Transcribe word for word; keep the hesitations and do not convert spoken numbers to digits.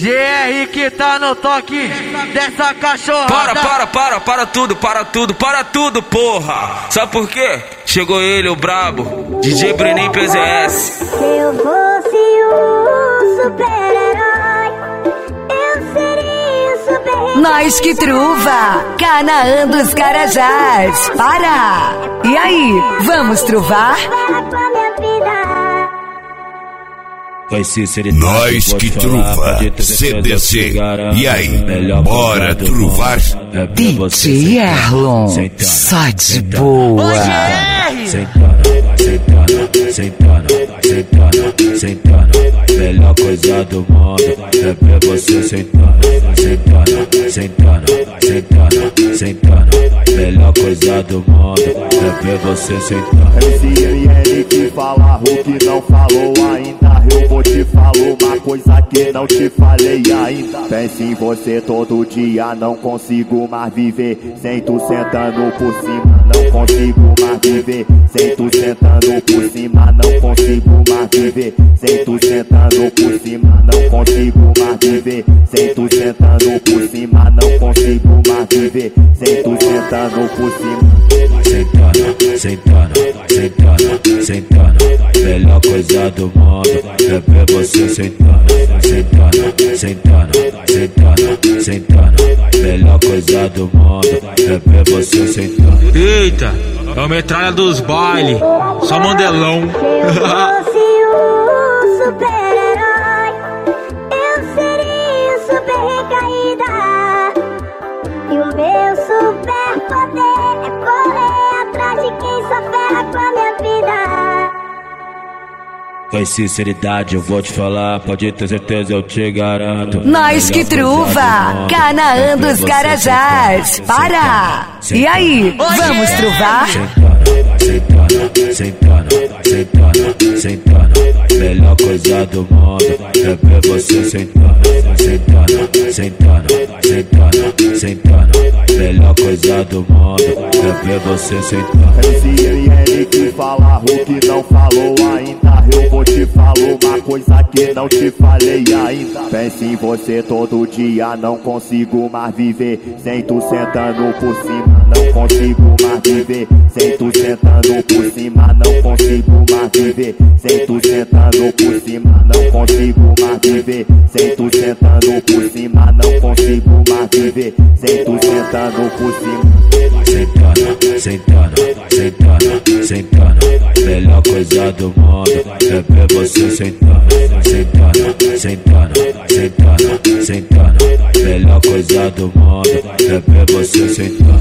G R que tá no toque dessa cachorrada. Para, para, para, para tudo, para tudo, para tudo, porra. Sabe por quê? Chegou ele, o brabo, D J Brenin P Z S. Se eu fosse um super-herói, eu seria um super-herói. Nós que truva, Canaã dos Carajás. Para! E aí, vamos truvar? Vai ser seriedade, nós que truva, C D C. E aí, bora truvar? D J Erlon, só de boa. Sentana, sentana, sentana, sentana, sentana. Melhor coisa do mundo é ver você sentana, sentana, sentana, sentana, sentana. Melhor coisa do mundo é ver você sentana. M C L L que fala o que não falou ainda. Eu vou te falar uma coisa que não te falei ainda. Pense em você todo dia, não consigo mais viver sem tu sentando por cima. Não consigo mais viver sem tu sentando por cima. Não consigo mais viver sem tu sentando por cima. Não consigo mais viver sem tu sentando por cima. Não consigo mais viver sem tu sentando por cima. Sentana, sentana, sentana, sentana. Melhor coisa do mundo é ver você sentana, sentana, sentana, sentana, sentana. Melhor coisa do mundo é ver você sentana. Eita, é o metralha dos bailes, só mandelão. Se eu fosse um super-herói, eu seria um super recaída. E o meu super-poder é correr atrás de quem só ferra com a minha vida. Com sinceridade eu vou te falar, pode ter certeza eu te garanto. Nós que truva, Canaã dos Carajás. Para! E aí, vamos truvar? Sentana, sentana, sentana, sentana. Melhor coisa do mundo é ver você sentana, sentana, sentana, sentana, sentana. Melhor coisa do mundo é ver você sentana. M C L L que fala o que não falou ainda. Eu vou te falar uma coisa que não te falei ainda. Pense em você todo dia, não consigo mais viver sem tu sentando por cima. Não consigo mais viver sem tu sentando por cima. Não consigo mais viver sem tu sentando por cima. Não consigo mais viver sem tu sentando por cima. Não consigo mais viver sem tu sentando por cima. Sentana, sentana, sentana, sentana. Melhor coisa do mundo é ver você sentana, sentana, sentana, sentana, sentana. Melhor coisa do mundo é ver você sentana.